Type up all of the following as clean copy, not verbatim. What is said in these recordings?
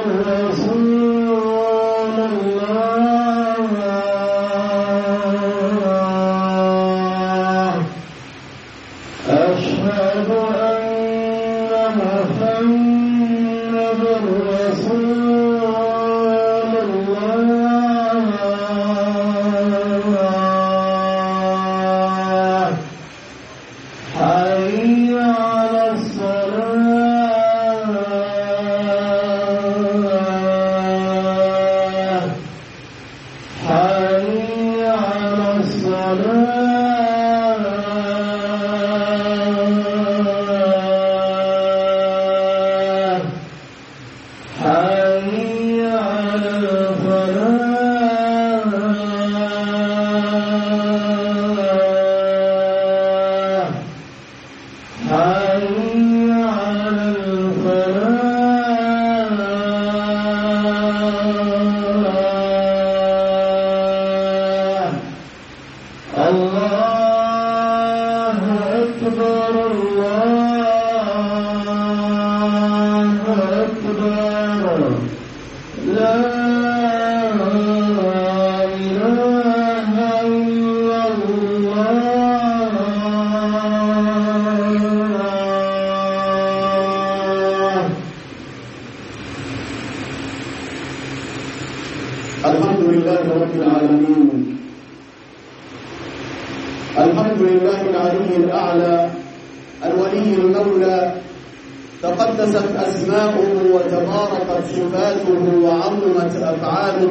الحمد لله العلي الأعلى الولي المولى، تقدست أسماؤه وتباركت صفاته وعظمت أفعاله،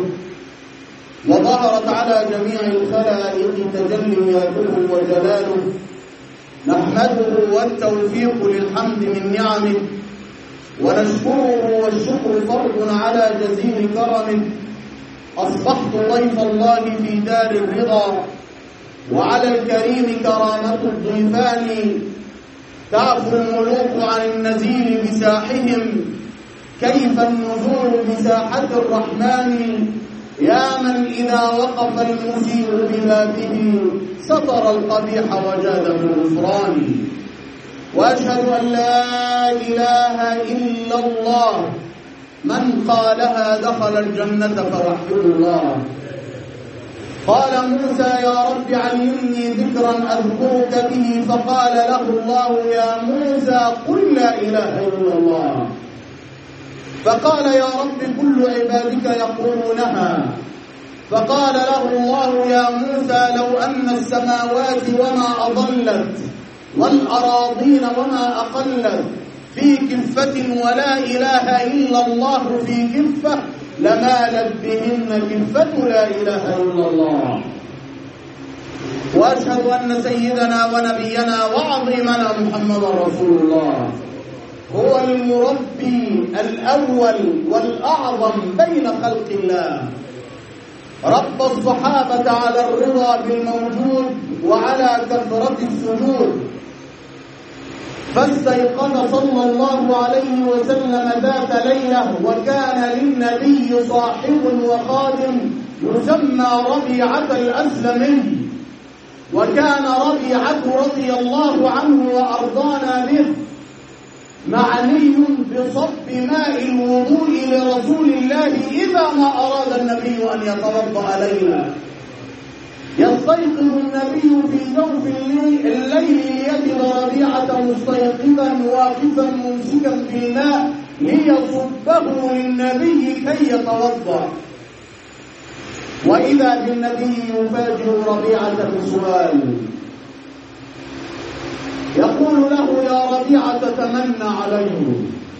وظهرت على جميع الخلائق تجلياته وجلاله. نحمده والتوفيق للحمد من نعمه، ونشكره والشكر فرض على جزيل كرمه. أصبحت ضيف الله في دار الرضا، وعلى الكريم كرامة الضيفان. تعفو الملوك عن النزيل بساحهم، كيف النزول بساحة الرحمن؟ يا من إذا وقف المسيء بذاته سطر القبيح وجاد بالغفران. وأشهد أن لا إله إلا الله، من قالها دخل الجنة فوحده الله. قال موسى: يا رب علمني ذكرا أذكرك به، فقال له الله: يا موسى قل لا إله إلا الله. فقال: يا رب كل عبادك يقولونها. فقال له الله: يا موسى لو أن السماوات وما أضلت والأراضين وما أقلت في كفة ولا إله إلا الله في كفة لمالت بهن كفة لا إله إلا الله. وأشهد أن سيدنا ونبينا وعظيمنا محمد رسول الله هو المربي الأول والأعظم بين خلق الله، رب الصحابة على الرضا بالموجود وعلى كثرة السجود. فاستيقظ صلى الله عليه وسلم ذات ليلة، وكان للنبي صاحب وخادم يسمى ربيعة الأسلمي. وكان ربيعة رضي الله عنه وأرضانا به معني بصب ماء الوضوء لرسول الله إذا ما أراد النبي أن يتوضأ ليلا. يستيقظ النبي في جوف الليل ليجد ربيعة مستيقظا واقفا ممسكا بالماء ليصبه للنبي كي يتوضأ. وإذا بالنبي يفاجئ ربيعة بسؤال، يقول له: يا ربيعة تمنى عليه.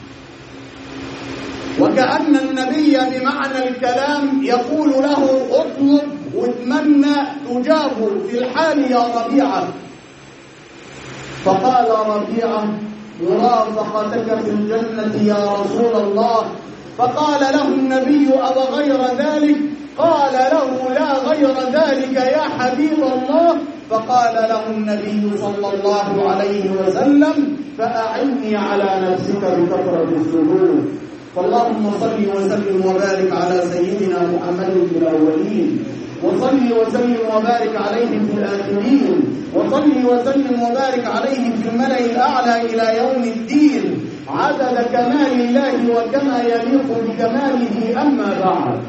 وكأن النبي بمعنى الكلام يقول له: اطلب واتمنى تجاب في الحال يا ربيعة. فقال ربيعة: مرافقتك في الجنة يا رسول الله. فقال له النبي: أو غير ذلك؟ قال له: لا غير ذلك يا حبيب الله. فقال له النبي صلى الله عليه وسلم: فأعني على نفسك بكثرة السجود. فاللهم صل وسلم وبارك على سيدنا محمد في الأولين وصل وسلم وبارك عليه في الآخرين، وصل وسلم وبارك عليه في الملأ الأعلى إلى يوم الدين عدد كمال الله وكما يليق بكماله. أما بعد،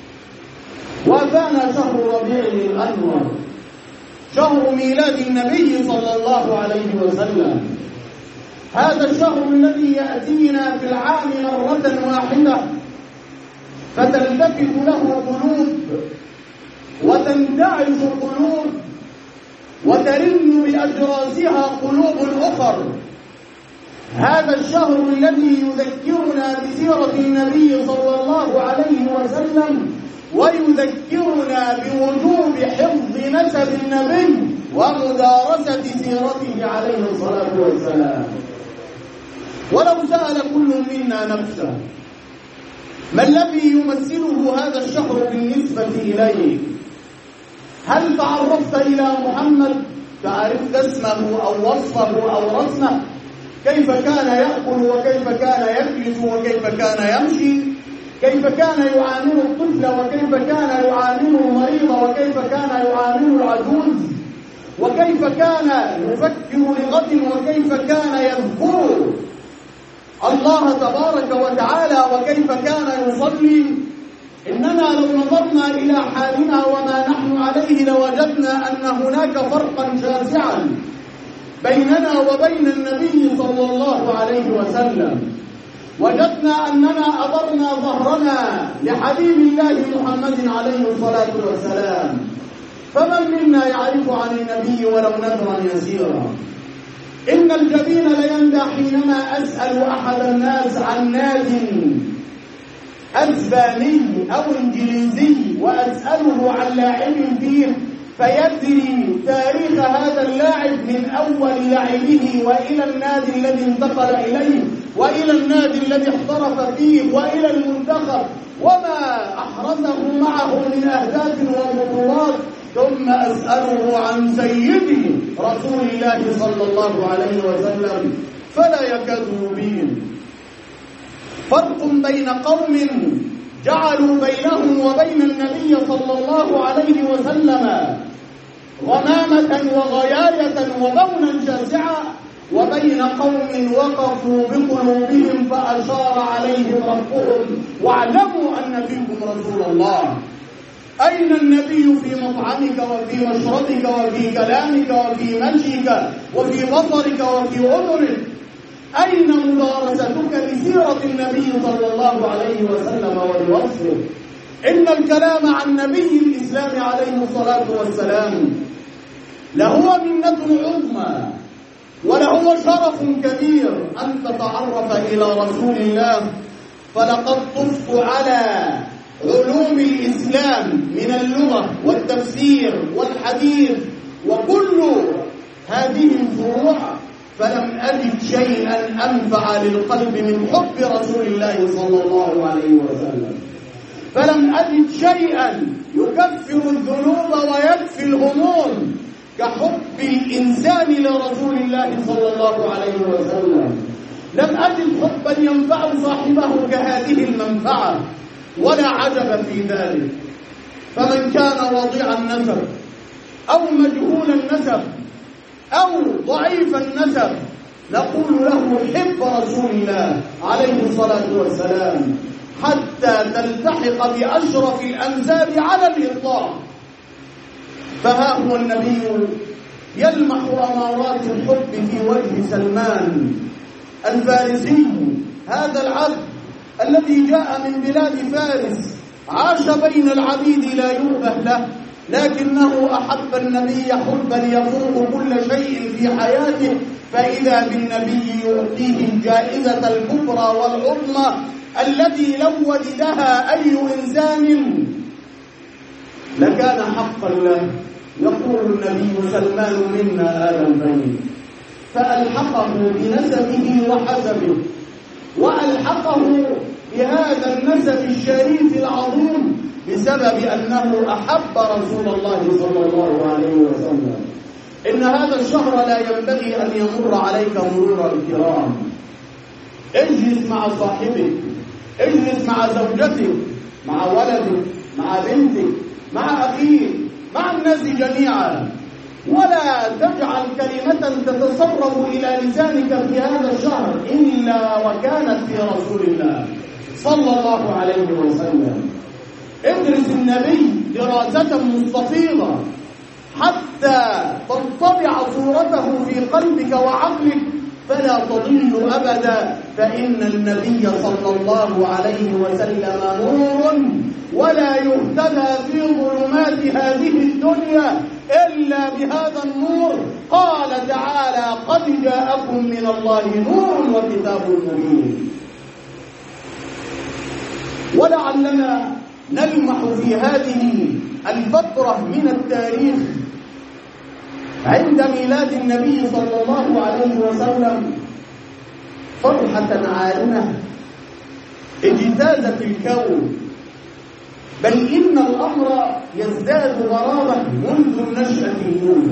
وكان شهر ربيع الأنور شهر ميلاد النبي صلى الله عليه وسلم. هذا الشهر الذي يأتينا في العام مرة واحدة فتلتفت له قلوب وتنتعش قلوب وترن بأجراسها قلوب أخر. هذا الشهر الذي يذكرنا بسيرة النبي صلى الله عليه وسلم ويذكرنا بوجوب حفظ نسب النبي ومدارسة سيرته عليه الصلاة والسلام. ولو سأل كل منا نفسه ما الذي يمثله هذا الشهر بالنسبة إليه؟ هل تعرفت إلى محمد فعرفت اسمه أو وصفه أو رسمه؟ كيف كان يأكل وكيف كان يجلس وكيف كان يمشي؟ كيف كان يعامل الطفل وكيف كان يعامل المريض وكيف كان يعامل العجوز؟ وكيف كان يفكر لغد وكيف كان يذكر الله تبارك وتعالى وكيف كان يصلي؟ إننا لو نظرنا إلى حالنا وما نحن عليه لوجدنا أن هناك فرقا شاسعا بيننا وبين النبي صلى الله عليه وسلم. وجدنا أننا أضرنا ظهرنا لحبيب الله محمد عليه الصلاة والسلام. فمن منا يعرف عن النبي ولو نذرا يسيرا؟ إن الجبين ليندى حينما أسأل أحد الناس عن نادي أسباني أو إنجليزي وأسأله عن لاعب فيه فيدري تاريخ هذا اللاعب من أول لعبه وإلى النادي الذي انتقل إليه وإلى النادي الذي احترف فيه وإلى المنتخب وما أحرزه معه من أهداف وبطولات، ثم أسأله عن سيدي رسول الله صلى الله عليه وسلم فلا يكاد يبين. فرق بين قوم جعلوا بينهم وبين النبي صلى الله عليه وسلم غمامة وغياية وبونا شاسعا وبين قوم وقفوا بقلوبهم فأشار عليهم ربهم واعلموا أن فيكم رسول الله. أين النبي في مطعمك وفي مشربك وفي كلامك وفي مشيك وفي بصرك وفي أذنك؟ أين مدارستك لسيرة النبي صلى الله عليه وسلم ولوصفه؟ إن الكلام عن نبي الإسلام عليه الصلاة والسلام لهو منة عظمى ولهو شرف كبير أن تتعرف إلى رسول الله. فلقد طفت على علوم الإسلام من اللغة والتفسير والحديث وكل هذه الفروع فلم أجد شيئا أنفع للقلب من حب رسول الله صلى الله عليه وسلم. فلم أجد شيئا يكفر الذنوب ويكفي الهموم كحب الإنسان لرسول الله صلى الله عليه وسلم. لم أجد حبا ينفع صاحبه كهذه المنفعة، ولا عجب في ذلك. فمن كان وضيع النسب أو مجهول النسب أو ضعيف النسب نقول له حب رسول الله عليه الصلاة والسلام حتى تلتحق بأشرف الأنساب على الإطلاق. فها هو النبي يلمح أمارات الحب في وجه سلمان الفارسي، هذا العبد الذي جاء من بلاد فارس عاش بين العبيد لا يؤبه له، لكنه أحب النبي حبا يفوق كل شيء في حياته، فإذا بالنبي يعطيه الجائزة الكبرى والعظمى التي لو وجدها أي إنسان لكان حقا له. يقول النبي سلمان منا آل البيت، فألحقه بنسبه وحسبه وألحقه بهذا النسب الشريف العظيم بسبب أنه أحب رسول الله صلى الله عليه وسلم. إن هذا الشهر لا ينبغي أن يمر عليك مرور الكرام. اجلس مع صاحبك، اجلس مع زوجتك، مع ولدك، مع بنتك، مع أخيك، مع الناس جميعا، ولا تجعل كلمة تتسرب إلى لسانك في هذا الشهر إلا وكانت في رسول الله صلى الله عليه وسلم. ادرس النبي دراسة مستفيضة حتى تنطبع صورته في قلبك وعقلك فلا تضل أبدا، فإن النبي صلى الله عليه وسلم نور ولا يهتدى في ظلمات هذه الدنيا إلا بهذا النور. قال تعالى: قد جاءكم من الله نور وكتاب مبين. ولعلنا نلمح في هذه الفترة من التاريخ عند ميلاد النبي صلى الله عليه وسلم فرحة عارمة اجتازت الكون، بل إن الأمر يزداد غرابة منذ النشأة الأولى.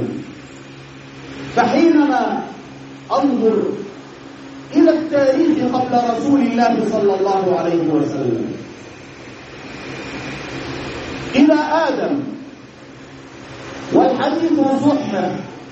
فحينما أنظر إلى التاريخ قبل رسول الله صلى الله عليه وسلم إلى آدم، والحديث صح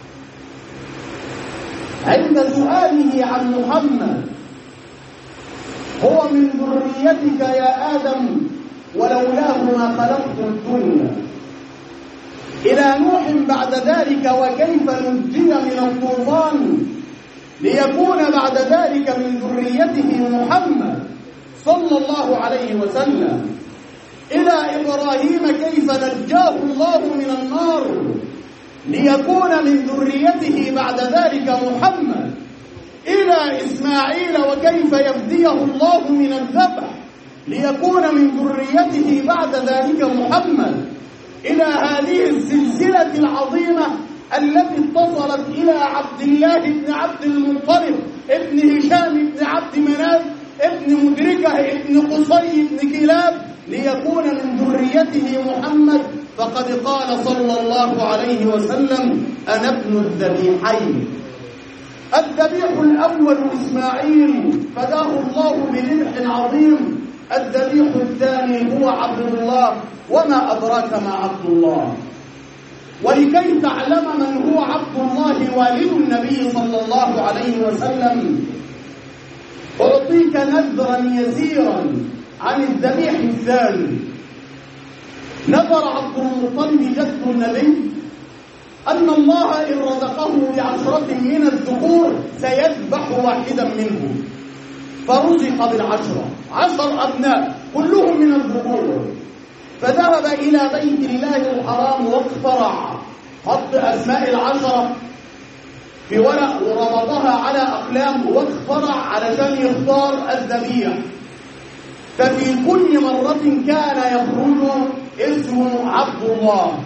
عند سؤاله عن محمد: هو من ذريتك يا آدم ولولاه ما خلقت الدنيا، إلى نوح بعد ذلك: وكيف نجي من الطوفان ليكون بعد ذلك من ذريته محمد صلى الله عليه وسلم، إلى إبراهيم: كيف نجاه الله من النار ليكون من ذريته بعد ذلك محمد، إلى إسماعيل: وكيف يفديه الله من الذبح ليكون من ذريته بعد ذلك محمد، إلى هذه السلسلة العظيمة التي اتصلت إلى عبد الله بن عبد المطلب ابن هشام بن عبد مناف ابن مدركة ابن قصي بن كلاب ليكون من ذريته محمد. فقد قال صلى الله عليه وسلم: أنا ابن الذبيحين. الذبيح الأول إسماعيل فداه الله بذبح عظيم، الذبيح الثاني هو عبد الله، وما أدراك ما عبد الله. ولكي تعلم من هو عبد الله والد النبي صلى الله عليه وسلم أعطيك نذرا يسيرا عن الذبيح الثاني. نذر عبد المطلب جد النبي أن الله إن رزقه ب10 من الذكور سيذبح واحدا منهم، فرزق ب10 أبناء كلهم من الذكور، فذهب إلى بيت الله الحرام واقترع حط أسماء 10 في ورق وربطها على أقلام واقترع علشان يختار الذبيح. ففي كل مرة كان يخرج اسمه عبد الله،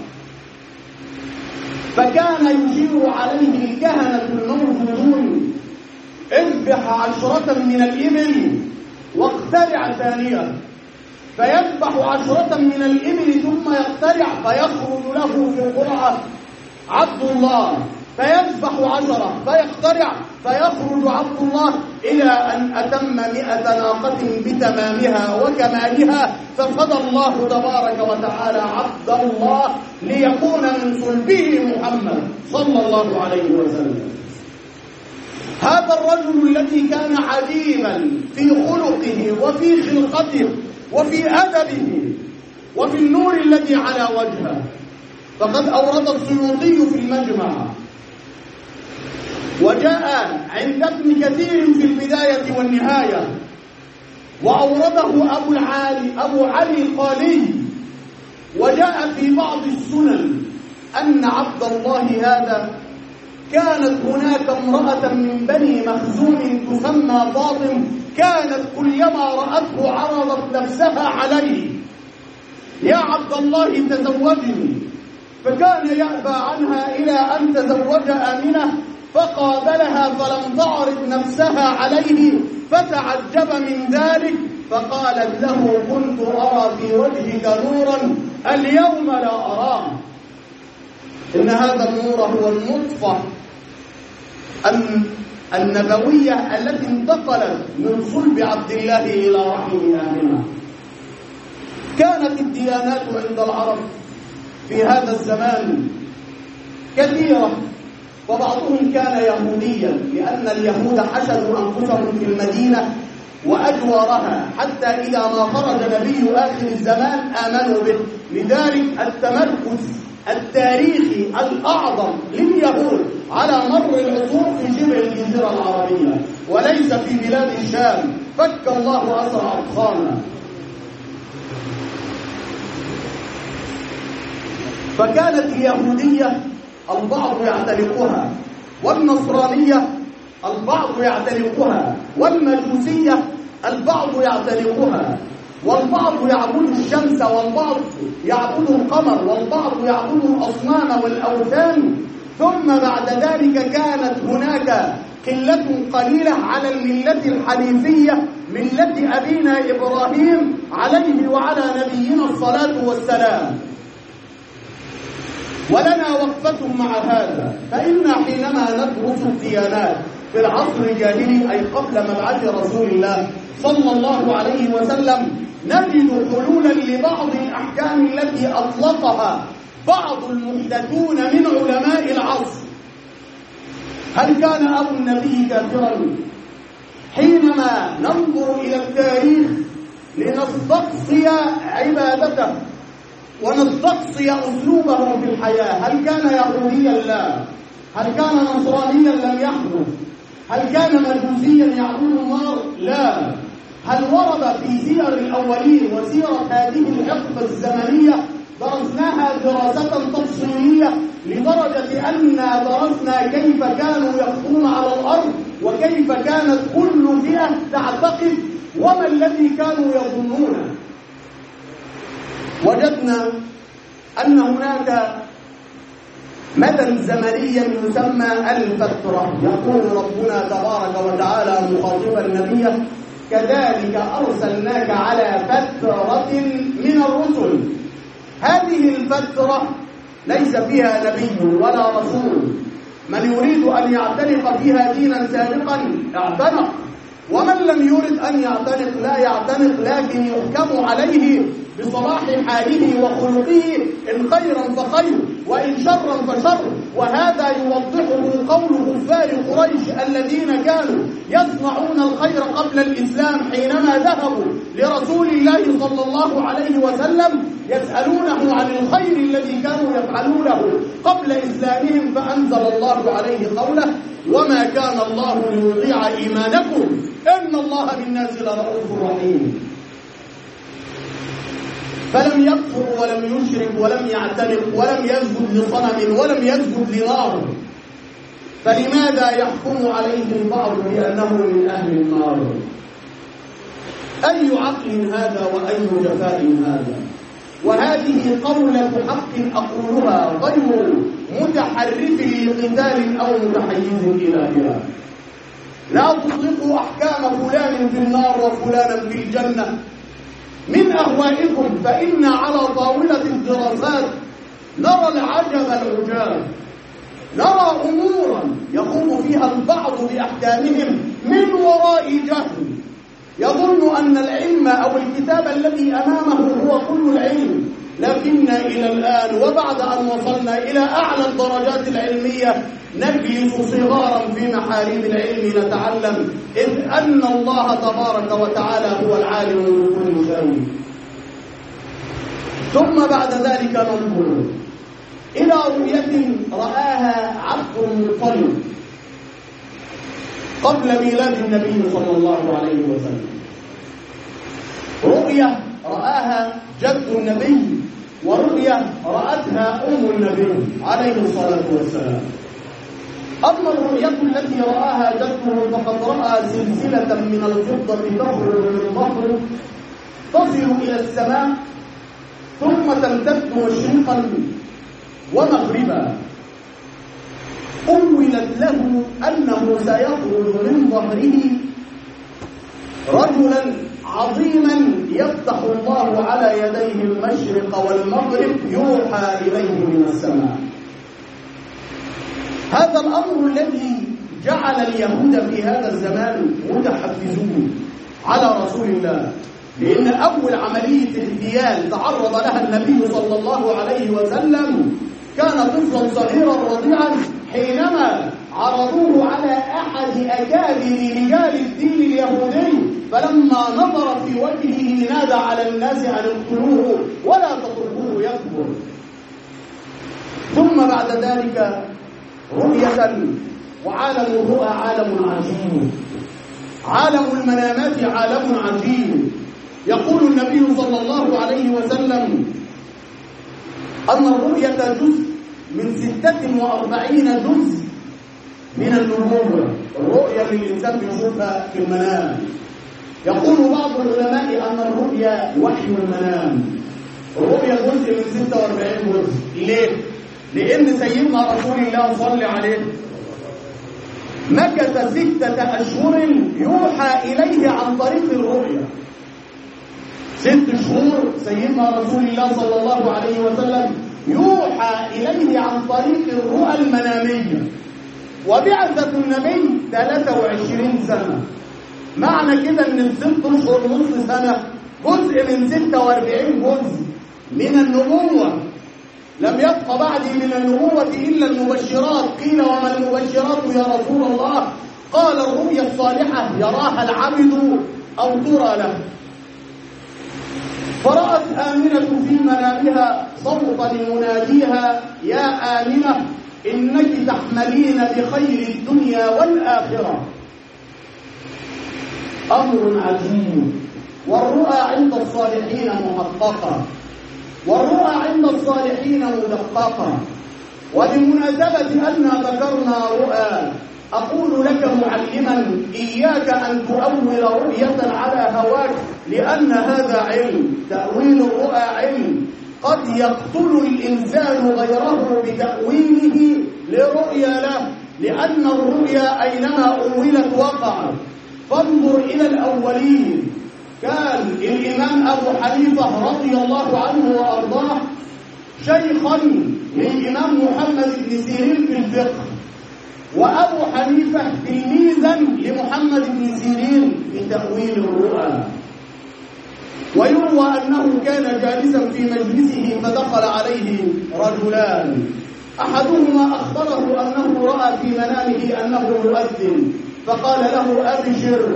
فكان يشير عليه الكهنة الموجودون: اذبح 10 من الإبل واقترع ثانية، فيذبح 10 من الإبل ثم يقترع فيخرج له في القرعة عبد الله، فيذبح 10 فيقترع فيخرج عبد الله، إلى أن أتم 100 ناقة بتمامها وكمالها، ففدى الله تبارك وتعالى عبد الله ليكون من صلبه محمد صلى الله عليه وسلم. هذا الرجل الذي كان عجيبا في خلقه وفي خلقته وفي أدبه وفي النور الذي على وجهه، فقد أورد السيوطي في المجمع، وجاء عند ابن كثير في البداية والنهاية، وأورده أبو علي القالي، وجاء في بعض السنن أن عبد الله هذا كانت هناك امرأة من بني مخزوم تسمى فاطم، كانت كلما رأته عرضت نفسها عليه: يا عبد الله تزوجني، فكان يأبى عنها إلى أن تزوج آمنة، فقابلها فلم تعرض نفسها عليه، فتعجب من ذلك، فقالت له: كنت أرى في وجهك نورا اليوم لا أراه. إن هذا النور هو النطفة النبوية التي انتقلت من صلب عبد الله إلى رحم آمنة. كانت الديانات عند العرب في هذا الزمان كثيرة، وبعضهم كان يهوديا لأن اليهود حشدوا أنفسهم في المدينة وأجوارها حتى إذا ما خرج نبي آخر الزمان آمنوا به. لذلك التمركز التاريخي الأعظم لليهود على مر العصور في شبه الجزيرة العربية وليس في بلاد الشام. فك الله أسر أطخانا. فكانت اليهودية البعض يعتنقها، والنصرانية البعض يعتنقها، والمجوسية البعض يعتنقها، والبعض يعبد الشمس، والبعض يعبد القمر، والبعض يعبد الأصنام والأوثان. ثم بعد ذلك كانت هناك قلة قليلة على الملة الحنيفية، ملة أبينا إبراهيم عليه وعلى نبينا الصلاة والسلام. ولنا وقفة مع هذا، فإن حينما ندرس الديانات في العصر الجاهلي أي قبل مبعث رسول الله صلى الله عليه وسلم نجد حلولا لبعض الأحكام التي أطلقها بعض المحدثون من علماء العصر. هل كان أبو النبي كافرا؟ حينما ننظر إلى التاريخ لنستقصي عبادته ونستقصي أسلوبه في الحياة، هل كان يهوديا؟ لا. هل كان نصرانيا؟ لم يحدث. هل كان مجوسيا يعبد النار؟ لا. هل ورد في سير الأولين وسيرة هذه الحقبة الزمنية درسناها دراسة تفصيلية لدرجة أننا درسنا كيف كانوا يخطون على الأرض وكيف كانت كل فئة تعتقد وما الذي كانوا يظنونه؟ وجدنا أن هناك مدى زمنيا يسمى الفترة. يقول ربنا تبارك وتعالى مخاطبا نبيه: كذلك أرسلناك على فترة من الرسل. هذه الفترة ليس فيها نبي ولا رسول. من يريد أن يعتنق فيها دينا سابقا اعتنق، ومن لم يرد أن يعتنق لا يعتنق، لكن يحكم عليه بصلاح حاله وخلقه، إن خيرا فخير وإن شرا فشر. وهذا يوضحه قول كفار قريش الذين كانوا يصنعون الخير قبل الإسلام حينما ذهبوا لرسول الله صلى الله عليه وسلم يسألونه عن الخير الذي كانوا يفعلونه قبل إسلامهم، فأنزل الله عليه قوله: وما كان الله ليضيع إيمانكم إن الله بالناس لرؤوف رحيم. فلم يكفر ولم يشرك ولم يعتنق ولم يسجد لصنم ولم يسجد لنار. فلماذا يحكم عليه البعض بأنه من أهل النار؟ أي عقل هذا وأي جفاء هذا؟ وهذه قولة حق أقولها غير متحرف لقتال أو متحيز إلى فئة. لا تطلقوا أحكام فلان في النار وفلانا في الجنة من أهوائكم، فإن على طاولة الدراسات نرى العجب العجاب، نرى أمورا يقوم فيها البعض بأحكامهم من وراء جهل، يظن أن العلم أو الكتاب الذي أمامه هو كل العلم. لكن إلى الآن وبعد أن وصلنا إلى أعلى الدرجات العلمية نجلس صغارا في محاريب العلم نتعلم، إذ أن الله تبارك وتعالى هو العالم بكل شيء. ثم بعد ذلك ننظر إلى رؤية رآها عبد المطلب قبل ميلاد النبي صلى الله عليه وسلم، رؤية رآها جد النبي، ورؤية رأتها أم النبي عليه الصلاة والسلام. أما الرؤية التي رآها جده فقد رأى سلسلة من الفضة تخرج من ظهره تصل إلى السماء ثم تمتد مشرقا ومغربا. أولت له أنه سيخرج من ظهره رجلا عظيما يفتح الله على يديه المشرق والمغرب يوحى إليه من السماء. هذا الأمر الذي جعل اليهود في هذا الزمان متحفزون على رسول الله لأن أول عملية اغتيال تعرض لها النبي صلى الله عليه وسلم كان طفلا صغيرا رضيعا حينما عرضوه على أحد أكابر رجال الدين اليهودي، فلما نظر في وجهه نادى على الناس أن اقتلوه ولا تتركوه يكبر. ثم بعد ذلك رؤية، وعالم الرؤى عالم عجيب، عالم المنامات عالم عجيب. يقول النبي صلى الله عليه وسلم أن الرؤية جزء من 46 جزء من النبوة، الرؤية اللي الإنسان بيشوفها في المنام. يقول بعض العلماء أن الرؤيا وحي المنام، الرؤيا جزء من 46 جزء. ليه؟ لأن سيدنا رسول الله صلى عليه مكث 6 أشهر يوحى إليه عن طريق الرؤيا. 6 شهور سيدنا رسول الله صلى الله عليه وسلم يوحى إليه عن طريق الرؤى المنامية. وبعثة النبي 23 سنة، معنى كده ان 6 اشهر نصف سنة جزء من 46 جزء من النبوة. لم يبق بعدي من النبوة إلا المبشرات. قيل وما المبشرات يا رسول الله؟ قال الرؤيا الصالحة يراها العبد أو ترى له. فرأت آمنة في منامها صوتا يناديها يا آمنة إنك تحملين بخير الدنيا والآخرة. أمر عجيب. والرؤى عند الصالحين محققة، والرؤى عند الصالحين مدققة. وبمناسبة أننا ذكرنا رؤى، أقول لك معلما إياك أن تؤول رؤية على هواك، لأن هذا علم. تأويل الرؤى علم. قد يقتل الإنسان غيره بتأويله لرؤيا له، لأن الرؤيا أينما أولت وقعت. فانظر إلى الأولين. كان الإمام أبو حنيفة رضي الله عنه وأرضاه شيخا للإمام محمد بن سيرين في الفقه، وأبو حنيفة تلميذا لمحمد بن سيرين في تأويل الرؤى. ويروى أنه كان جالسا في مجلسه فدخل عليه رجلان، أحدهما أخبره أنه رأى في منامه أنه يؤذن، فقال له أبشر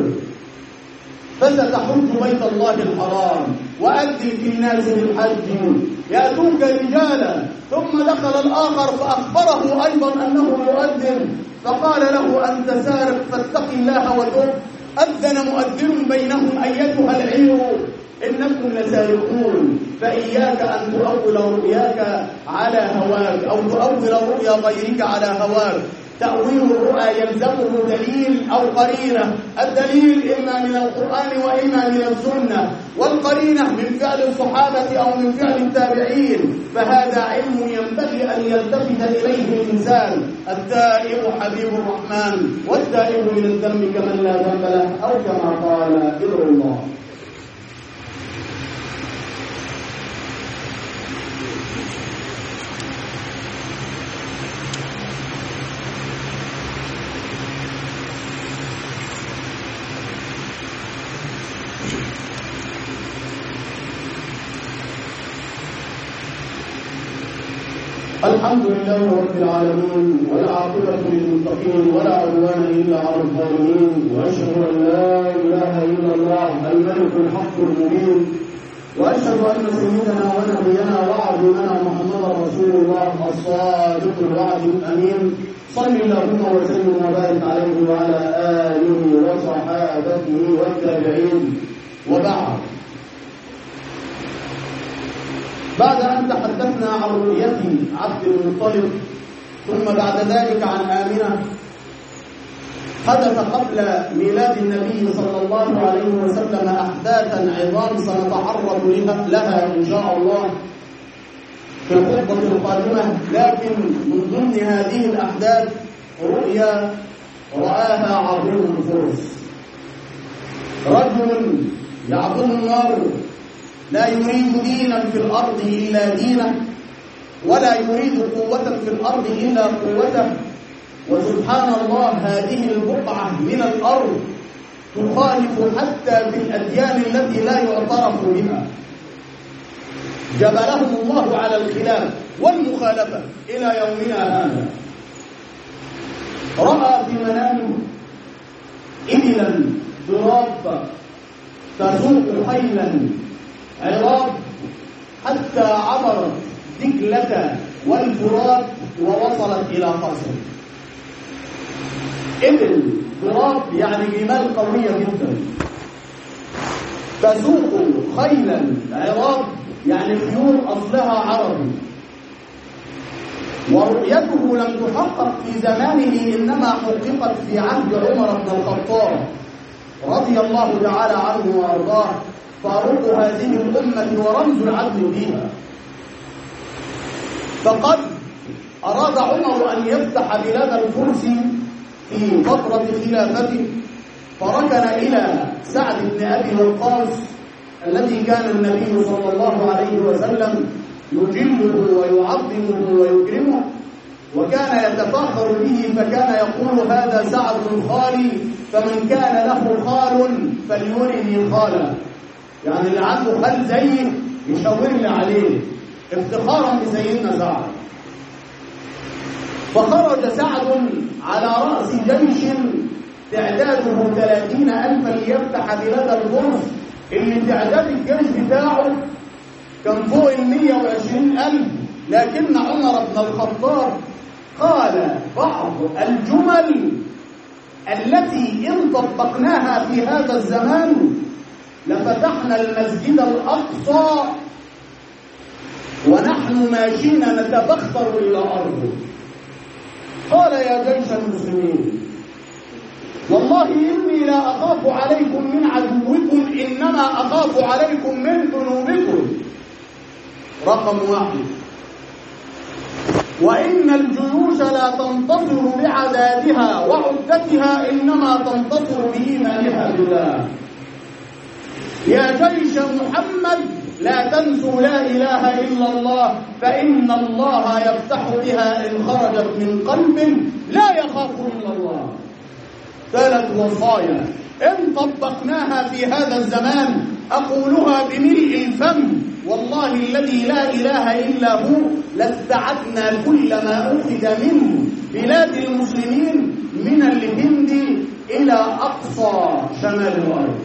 فستحج بيت الله الحرام وأذن في الناس بالحج يأتوك رجالا. ثم دخل الآخر فأخبره أيضا أنه يؤذن، فقال له أنت سارق فاتق الله وتب. أذن مؤذن بينهم أيتها العير إنكم لسارقون. فإياك أن تؤول رؤياك على هواك أو تؤول رؤيا غيرك على هواك. تأويل الرؤى يلزمه دليل أو قرينة. الدليل إما من القرآن وإما من السنة، والقرينة من فعل الصحابة أو من فعل التابعين. فهذا علم ينبغي أن يلتفت إليه الإنسان. التائب حبيب الرحمن، والتائب من الذنب كمن لا ذنب له، أو كما قال ادعوا الله. الحمد لله رب العالمين، والعاقبة للمتقين، ولا عدوان إلا على الظالمين. وأشهد أن لا إله إلا الله الملك الحق المبين، وأشهد أن سيدنا ونبينا وعظيمنا محمدا رسول الله الصادق الوعد الأمين. صل اللهم وسلم وبارك عليه وعلى آله وصحابته والتابعين. وبعد، بعد أن تحدثنا عن رؤية عبد المطلب، ثم بعد ذلك عن آمنة، حدث قبل ميلاد النبي صلى الله عليه وسلم أحداثا عظام سنتعرض لها إن شاء الله في الخطبة القادمة. لكن من ضمن هذه الأحداث رؤيا رآها عظيم الفرس، رجل يعبد النار، لا يريد دينا في الأرض إلا دينه، ولا يريد قوة في الأرض إلا قوته. وسبحان الله، هذه البقعة من الأرض تخالف حتى في الأديان التي لا يعترف بها. جبلهم الله على الخلاف والمخالفة إلى يومنا هذا. رأى في منامه إبلا ضراب تسوق خيلا عراب حتى عبرت دجلة والفرات ووصلت إلى قصر. إبل ضراب يعني جمال قوية جدا، تسوق خيلا عراب يعني خيول أصلها عربي. ورؤيته لم تحقق في زمانه، إنما حققت في عهد عمر بن الخطاب رضي الله تعالى عنه وأرضاه، فاروق هذه الأمة ورمز العدل فيها. فقد أراد عمر أن يفتح بلاد الفرس في فترة خلافته، فركن إلى سعد بن أبي وقاص الذي كان النبي صلى الله عليه وسلم يجله ويعظمه ويكرمه، وكان يتفاخر به، فكان يقول هذا سعد خالي، فمن كان له خال فليرني خالا، يعني اللي عنده خال زيه يشاور لي عليه افتخارا بسيدنا سعد. فخرج سعد على رأس جيش تعداده 30,000 ليفتح بلاد الفرس، اللي تعداد الجيش بتاعه كان فوق 120,000. لكن عمر بن الخطاب قال بعض الجمل التي إن طبقناها في هذا الزمان لفتحنا المسجد الأقصى ونحن ماشيين نتبختر إلى أرضه. قال يا جيش المسلمين والله إني لا أخاف عليكم من عدوكم، إنما أخاف عليكم من ذنوبكم. رقم 1. وإن الجيوش لا تنتصر بعدادها وعدتها، إنما تنتصر بإيمانها بالله. يا جيش محمد لا تنسوا لا إله إلا الله، فإن الله يفتح بها إن خرجت من قلب لا يخاف إلا الله. 3 وصايا إن طبقناها في هذا الزمان أقولها بملء الفم، والله الذي لا إله إلا هو لاستعدنا كل ما أخذ من بلاد المسلمين من الهند إلى أقصى شمال الأرض.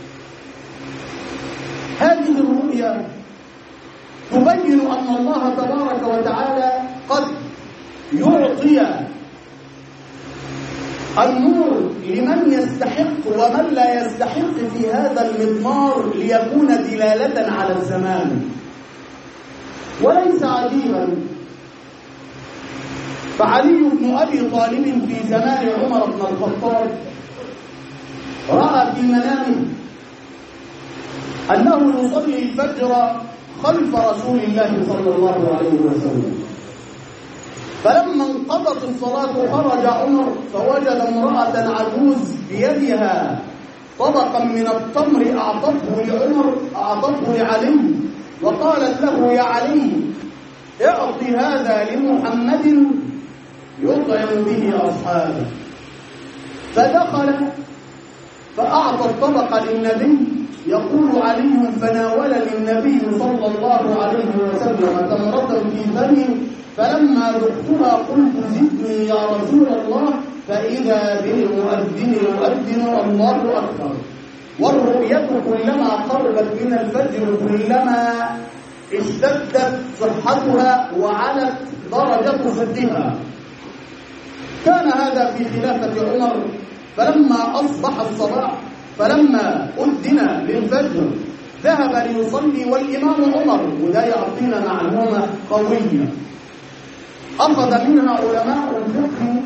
هذه الرؤيا تبين أن الله تبارك وتعالى قد يعطي النور لمن يستحق ومن لا يستحق في هذا المضمار ليكون دلالة على الزمان. وليس عجيبا، فعلي بن أبي طالب في زمان عمر بن الخطاب رأى في منامه أنه يصلي الفجر خلف رسول الله صلى الله عليه وسلم. فلما انقضت الصلاة خرج عمر فوجد امرأة عجوز بيدها طبقا من التمر أعطته لعلي، وقالت له يا علي اعط هذا لمحمد يطعم به أصحابه. فدخل فأعطى الطبق للنبي. يقول علي فناولني النبي صلى الله عليه وسلم تمرة في فمي، فلما ذقتها قلت زدني يا رسول الله، فإذا بالمؤذن يؤذن الله أكبر. والرؤية كلما قربت من الفجر كلما اشتدت صحتها وعلت درجة صدقها. كان هذا في خلافة عمر. فلما أصبح الصباح فلما أذن للفجر ذهب ليصلي والإمام عمر، وده يعطينا معلومة قوية أخذ منها علماء الفقه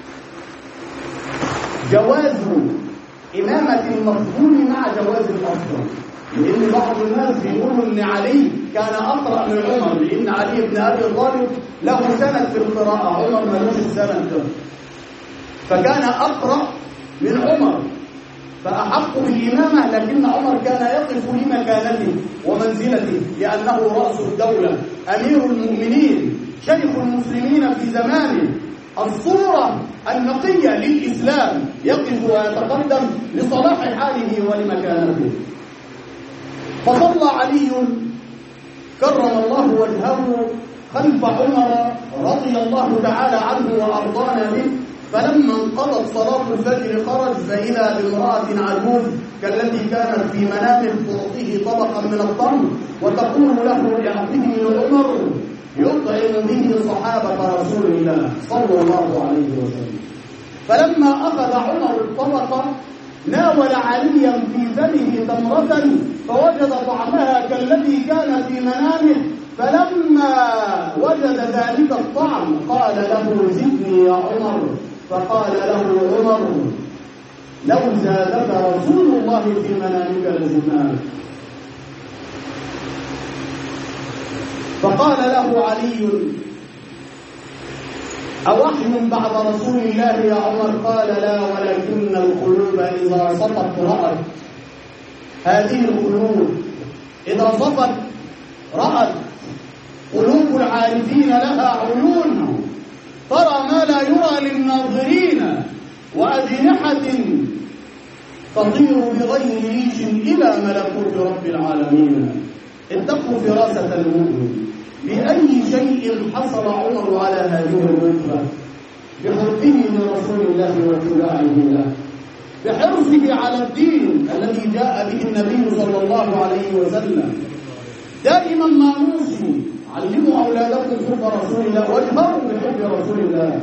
جواز إمامة المفضول مع جواز الأفضل، لأن بعض الناس بيقولوا إن علي كان أقرأ من عمر، لأن علي بن أبي طالب له سند في القراءة، عمر ملوش السند ده، فكان أقرأ من عمر فأحق بالإمامة. لكن عمر كان يقف لمكانته ومنزلته لأنه رأس الدولة، أمير المؤمنين، شيخ المسلمين في زمانه، الصورة النقية للإسلام يقف ويتقدم لصلاح حاله ولمكانته. فصلى علي كرم الله وجهه خلف عمر رضي الله تعالى عنه وأرضانا به، فلما انقضت صلاة الفجر خرج فإذا بامرأة عجوز كالتي كانت في منامه تعطيه طبقا من التمر وتقول له اعطه لعمر يطعم به صحابة رسول الله صلى الله عليه وسلم. فلما أخذ عمر الطبق ناول عليا في فمه تمرة فوجد طعمها كالذي كان في منامه، فلما وجد ذلك الطعم قال له زدني يا عمر، فقال له عمر لو زادك رسول الله في منامك لزدناك. فقال له علي أوحي بعد رسول الله يا عمر؟ قال لا، ولكن القلوب إذا صفت رأت. هذه القلوب إذا صفت رأت. قلوب العارفين لها عيون ترى ما لا يرى للناظرين، وأجنحة تطير بغير ريش إلى ملكوت رب العالمين. اتقوا فراسة المؤمن. بأي شيء حصل عمر على هذه الرتبة؟ بحبه لرسول الله واتباعه له، بحرصه على الدين الذي جاء به النبي صلى الله عليه وسلم. دائما ما نوصي علموا أولادكم حب رسول الله واجهروا بحب رسول الله.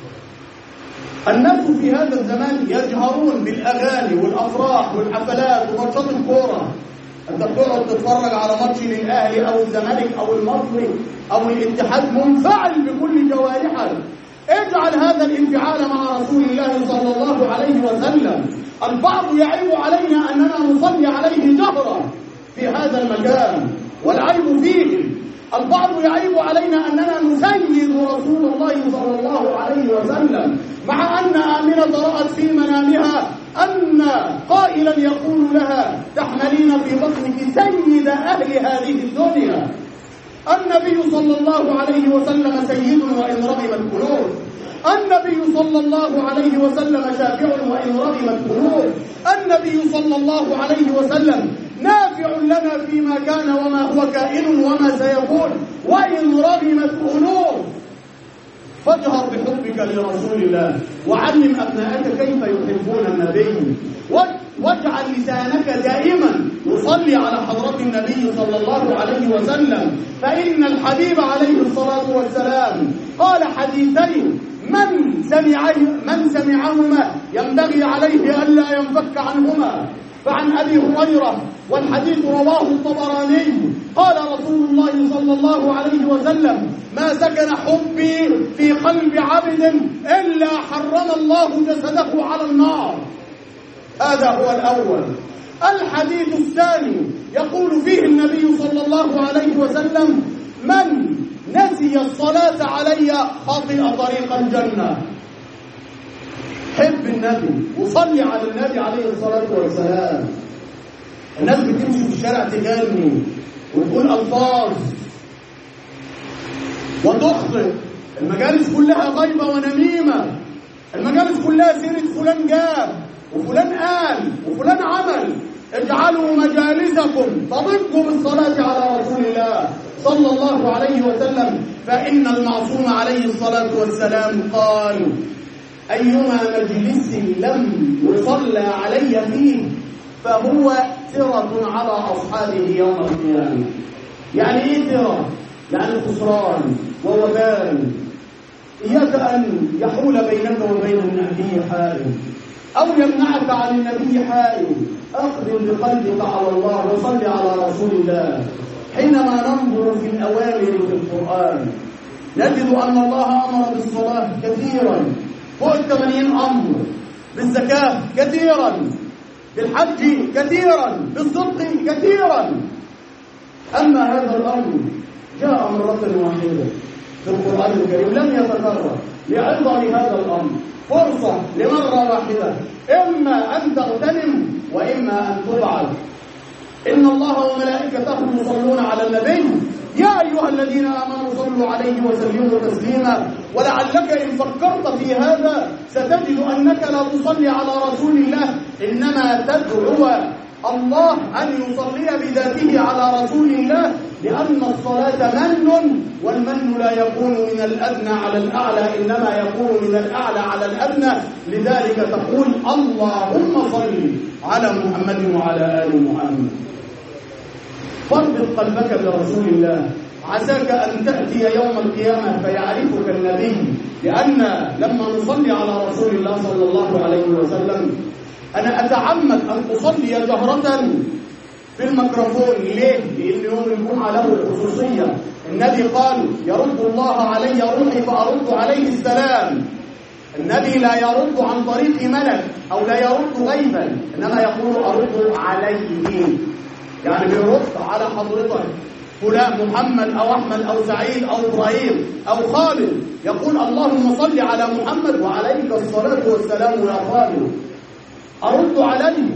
الناس في هذا الزمان يجهرون بالأغاني والأفراح والحفلات وماتشات الكورة. أنت بتقعد تتفرج على ماتش للأهلي أو الزمالك أو المصري أو الاتحاد منفعل بكل جوارحك. اجعل هذا الانفعال مع رسول الله صلى الله عليه وسلم. البعض يعيب علينا أننا نصلي عليه جهرا في هذا المكان، والعيب فيه. البعض يعيب علينا أننا نسيد رسول الله صلى الله عليه وسلم، مع أن آمنة رأت في منامها أن قائلا يقول لها تحملين في بطنك سيد أهل هذه الدنيا. النبي صلى الله عليه وسلم سيد وإن رغمت قلوب. النبي صلى الله عليه وسلم شافع وإن رغمت قلوب. النبي صلى الله عليه وسلم نافع لنا فيما كان وما هو كائن وما سيكون وإن رغمت قلوب. فاجهر بحبك لرسول الله، وعلم أبنائك كيف يحبون النبي، واجعل لسانك دائما يصلي على حضرة النبي صلى الله عليه وسلم، فإن الحبيب عليه الصلاة والسلام قال حديثين من سمعهما ينبغي عليه ألا ينفك عنهما. فعن أبي هريرة والحديث رواه الطبراني قال رسول الله صلى الله عليه وسلم ما سكن حبي في قلب عبد إلا حرم الله جسده على النار. هذا هو الأول. الحديث الثاني يقول فيه النبي صلى الله عليه وسلم من نسي الصلاة علي خطئ طريق الجنة. حب النبي وصلي على النبي عليه الصلاة والسلام. الناس بتمشي في الشارع تغني وتقول ألفاظ وتخطئ. المجالس كلها غيبة ونميمة. المجالس كلها سيرة فلان جاب وفلان قال وفلان عمل. اجعلوا مجالسكم تضيقوا بالصلاة على رسول الله صلى الله عليه وسلم، فإن المعصوم عليه الصلاة والسلام قال أيما مجلس لم يصلى علي فيه فهو ترة على أصحابه يوم القيامة. يعني إيه ترة؟ يعني خسران ووبال. إياك أن يحول بينك وبين النبي حائل أو يمنعك عن النبي حائل. أقبل بقلبك على الله وصل على رسول الله. حينما ننظر في الأوامر في القرآن نجد أن الله أمر بالصلاة كثيرا فوق 80 أمر، بالزكاة كثيرا، بالحج كثيرا، بالصدق كثيرا. أما هذا الأمر جاء مرة واحدة في القرآن الكريم لم يتكرر لعظم هذا الأمر. فرصة لمرة واحدة، إما أن تغتنم وإما أن تبعد. إن الله وملائكته يصلون على النبي يا أيها الذين آمنوا صلوا عليه وسلموا تسليما. ولعلك إن فكرت في هذا ستجد أنك لا تصلي على رسول الله، إنما تدعو الله أن يصلي بذاته على رسول الله، لأن الصلاة من، والمن لا يكون من الأدنى على الأعلى، إنما يكون من الأعلى على الأدنى. لذلك تقول اللهم صل على محمد وعلى آل محمد. فاربط قلبك برسول الله، عساك أن تأتي يوم القيامة فيعرفك النبي. لأن لما نصلي على رسول الله صلى الله عليه وسلم أنا أتعمد أن أصلي جهرة في الميكروفون. ليه؟ لأن يوم الجمعة له خصوصية. النبي قال يرد الله علي روحي فأرد عليه السلام. النبي لا يرد عن طريق ملك أو لا يرد غيبا، إنما يقول أرد عليه، يعني بيرد على حضرتك فلان محمد أو أحمد أو سعيد أو إبراهيم أو خالد، يقول اللهم صل على محمد وعليك الصلاة والسلام يا خالد، أرد عليه.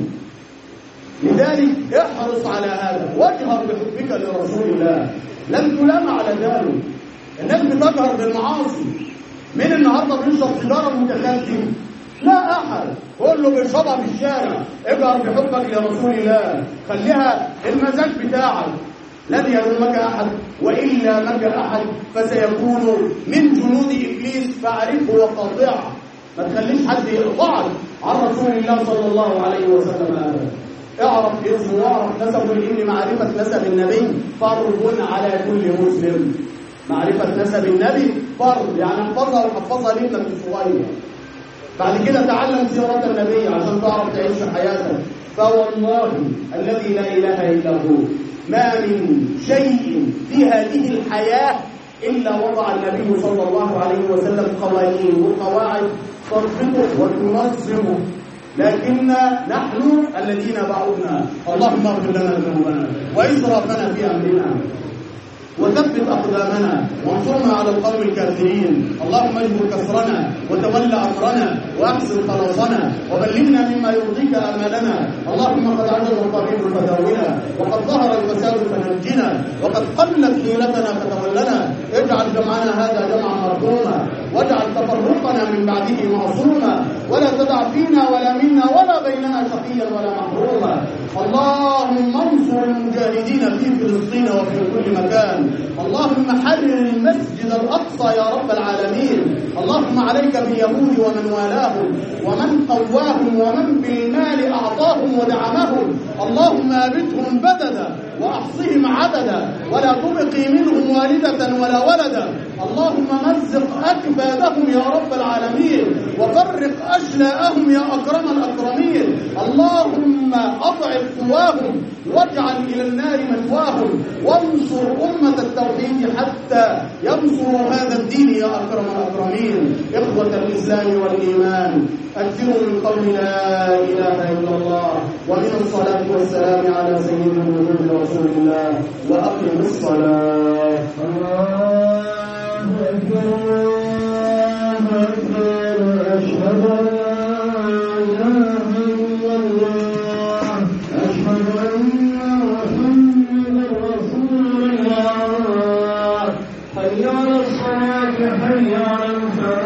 لذلك احرص على هذا واجهر بحبك لرسول الله، لن تلام على ذلك. الناس بتجهر بالمعاصي. من النهارده بيشرب سيجاره متخدم؟ لا أحد. قول له بيشربها في الشارع، اجهر بحبك لرسول الله، خليها المزاج بتاعك. لن يلومك أحد وإن لامك أحد فسيكون من جنود إبليس، فاعرفه وقاطعه. ما تخليش حد يقطعك عن رسول الله صلى الله عليه وسلم أبدا. اعرف اسمه واعرف نسبه، لأن معرفة نسب النبي فرض على كل مسلم. معرفة نسب النبي فرض، يعني احفظها وحفظها لابنك الصغير. بعد كده تعلم سيرة النبي عشان تعرف تعيش حياتك. فوالله الذي لا إله إلا هو ما من شيء في هذه الحياة إلا وضع النبي صلى الله عليه وسلم قوانين وقواعد تضبطه وتنظمه، لكن نحن الذين بعدنا. اللهم اغفر لنا ذنوبنا وإسرافنا في أمرنا وثبت أقدامنا وانصرنا على القوم الكافرين. اللهم اجبر كسرنا وتول أمرنا وأحسن خلاصنا وبلغنا مما يرضيك آمالنا. اللهم قد عجز الطبيب فداونا، وقد ظهر الفساد فنجنا، وقد قلت حيلتنا فتولنا. اجعل جمعنا هذا جمعا مرحوما، واجعل تفرقنا من بعده معصوما، ولا تدع فينا ولا منا ولا بيننا شقيا ولا محروما. اللهم انصر المجاهدين في فلسطين وفي كل مكان. اللهم حرر المسجد الأقصى يا رب العالمين. اللهم عليك باليهود ومن والاهم ومن قواهم ومن بالمال أعطاهم ودعمهم. اللهم أبدهم بددا وأحصهم عددا، ولا تبقي منهم والدة ولا ولدا. اللهم مزق أكبادهم يا رب العالمين، وفرق أشلاءهم يا أكرم الأكرمين. اللهم أضعف قواهم واجعل إلى النار مثواهم، وانصر أمة التوحيد حتى ينصروا هذا الدين يا أكرم الأكرمين. إخوة الإسلام والإيمان، أكثروا من قول لا إله إلا الله ومن الصلاة والسلام على سيد الوجود رسول الله، وأقم الصلاة. الله أكبر، الله أكبر، أشهد أن لا إله